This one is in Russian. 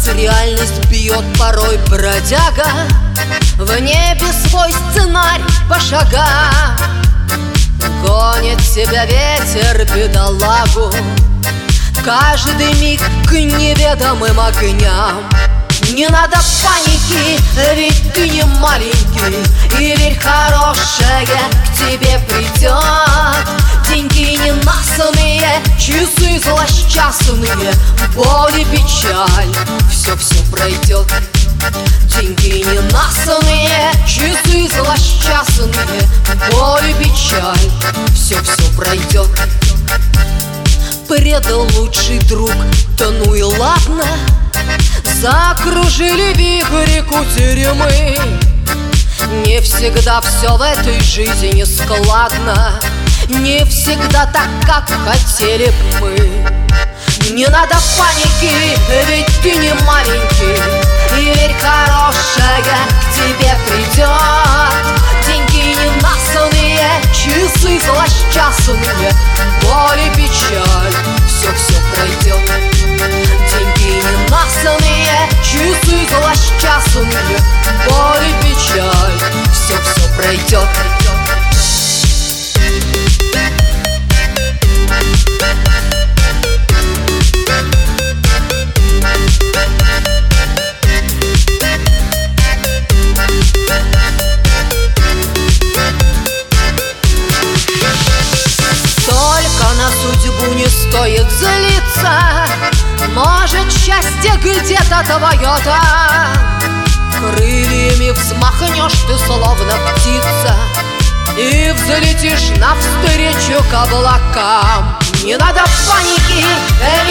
реальность бьет порой бродяга. В небе свой сценарий по шагам. Гонит тебя ветер, бедолагу, каждый миг к неведомым огням. Не надо паники, ведь ты не маленький. И верь, хорошее к тебе придет. Деньги ненасытные, часы злосчастные, боль и печаль, все пройдет. Деньги ненасытные, часы злосчастные, боль и печаль, все пройдет. Предал лучший друг, да ну и ладно. Закружили вихри кутерьмы. Не всегда все в этой жизни складно, не всегда так, как хотели б мы. Не надо паники, ведь ты не маленький. И верь, хорошее к тебе придет. Деньги ненасытные, часы злосчастные, боль и печаль, все пройдет. Деньги ненасытные, часы злосчастные, боль и печаль, все пройдет. На судьбу не стоит злиться. Может, счастье где-то твое-то. Крыльями взмахнешь ты, словно птица, и взлетишь навстречу к облакам. Не надо паники,